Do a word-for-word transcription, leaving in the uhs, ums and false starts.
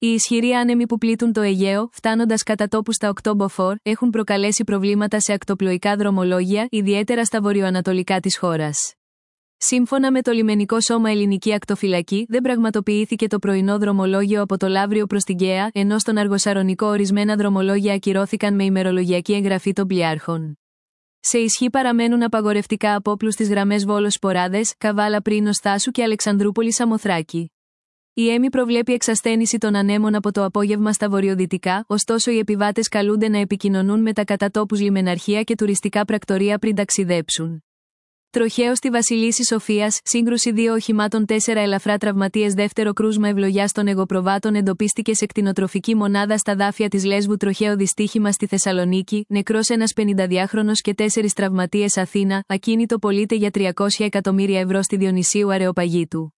Οι ισχυροί άνεμοι που πλήττουν το Αιγαίο, φτάνοντας κατά τόπου στα οκτώ μποφόρ, έχουν προκαλέσει προβλήματα σε ακτοπλοϊκά δρομολόγια, ιδιαίτερα στα βορειοανατολικά της χώρας. Σύμφωνα με το Λιμενικό Σώμα Ελληνική Ακτοφυλακή, δεν πραγματοποιήθηκε το πρωινό δρομολόγιο από το Λαύριο προς την Καία, ενώ στον Αργοσαρονικό ορισμένα δρομολόγια ακυρώθηκαν με ημερολογιακή εγγραφή των πλοιάρχων. Σε ισχύ παραμένουν απαγορευτικά απόπλου στις γραμμές Βόλος-Σποράδες, Καβάλα-Πρίνος Θάσου και Αλεξανδρούπολη-Σαμοθράκη. Η ΕΜΗ προβλέπει εξασθένηση των ανέμων από το απόγευμα στα βορειοδυτικά, ωστόσο οι επιβάτες καλούνται να επικοινωνούν με τα κατά τόπους λιμεναρχεία και τουριστικά πρακτορεία πριν ταξιδέψουν. Τροχαίο στη Βασιλίσση Σοφίας, σύγκρουση δύο οχημάτων, τέσσερα ελαφρά τραυματίες. Δεύτερο κρούσμα ευλογιάς των εγωπροβάτων εντοπίστηκε σε κτηνοτροφική μονάδα στα δάφια της Λέσβου. Τροχαίο δυστύχημα στη Θεσσαλονίκη, νεκρός ένας πενηνταδυάχρονος και τέσσερις τραυματίες. Αθήνα, ακίνητο πωλείται για τριακόσια εκατομμύρια ευρώ στη Διονυσίου Αρεοπαγίτου.